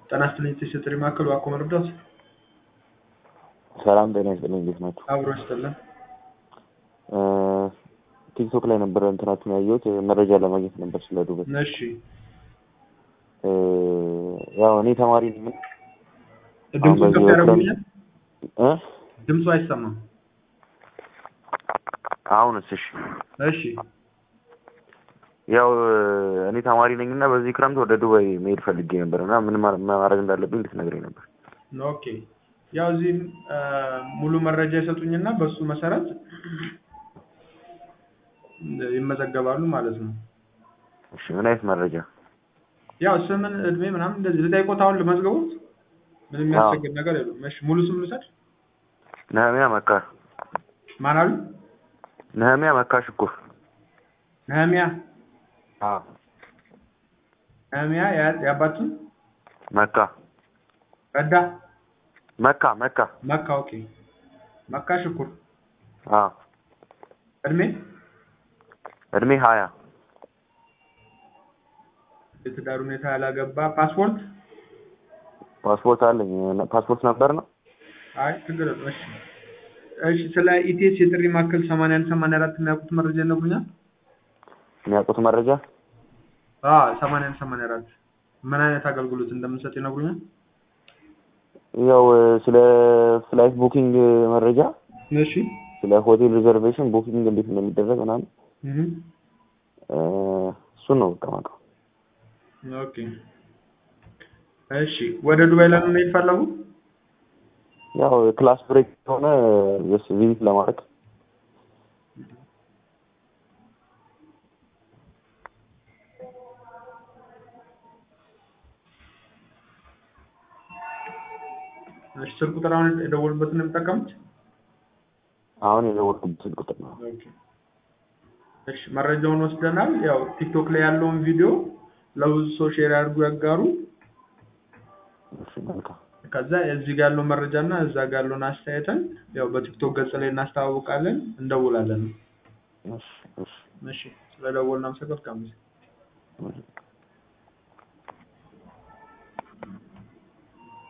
ጤና ይስጥልኝ የጥሪ ማዕከል ዋቆ መርዳት ሰላም ጤና ይስጥልኝ እንዴት ናችሁ? አብሮ ይስጥልን። ቲክቶክ ላይ ነበር እንትናችሁን ያየሁት መረጃ ለማግኘት ነበር ስለ ዱባይ። እሺ ያው እኔ ተማሪ ነኝ። ድምፁ ከፍ ያደርጉልኛል? ድምፁ አይሰማም። አሁንስ? እሺ ያው እኔ ተማሪ ነኝና በዚህ ክረምት ወደ ዱባይ መሄድ ፈልጌ ነበርና ምን ማድረግ እንዳለብኝ ልትነግረኝ ነበር። ኦኬ ያው እዚህ ሙሉ መረጃ ይሰጡኝና በሱ መሰረት ይመዘገባሉ ማለት ነው። እሺ ምን አይነት መረጃ? ያው ስምን እድሜ ምናምን እንደዚህ ልጠይቆት አሁን ልመዝገቡት ምንም የሚያስቸግር ነገር የለም። እሺ ሙሉ ስም ልውሰድ? ነህሚያ መካ። ማን አሉ? ነህሚያ መካ ሽኩር። ነህሚያ አዎ ነህሚያ ያባቱን መካ ረዳ መካ ኦኬ መካ ሽኩር። አዎ እድሜ 20 የትዳር ሁኔታ ያላገባ ፓስፖርት አለኝ። ፓስፖርት ነበር ነው? አይ ችግር የለም። እሺ ስለ ኢቲኤስ የጥሪ ማዕከል 8184 የሚያውቁት መረጃ ይነግሩኛል? የሚያውቁት መረጃ 8184 ምን አይነት አገልግሎት እንደምንሰጥ ይነግሩኛል? ያው ስለ ፍላይት ቡኪንግ መረጃ፣ እሺ ስለ ሆቴል ሪዘርቬሽን ቡኪንግ እንዴት እንደሚደረግ ምናምን እሱን ነው የምታውቀው። ኦኬ እሺ ወደ ዱባይ ለምን መሄድ ፈለጉ? ያው ክላስ ብሬክ ሆነ ቪዚት ለማድረግ። እሺ ስልክ ቁጥር አሁን የደወሉበትን ነው የምትጠቀሙት? አሁን የደወልኩበት ስልክ ቁጥር ነው። ኦኬ እሺ መረጃውን ወስደናል። ያው ቲክቶክ ላይ ያለውን ቪዲዮ ለብዙ ሰው ሼር አድርጉ ያጋሩ። እሺ መልካም። ከዛ እዚህ ጋር ያለው መረጃና እዛ ጋር ያለውን አስተያየትን ያው በቲክቶክ ገጽ ላይ እናስተዋውቃለን፣ እንደውላለን። እሺ ስለደወልን አመሰግናለሁ።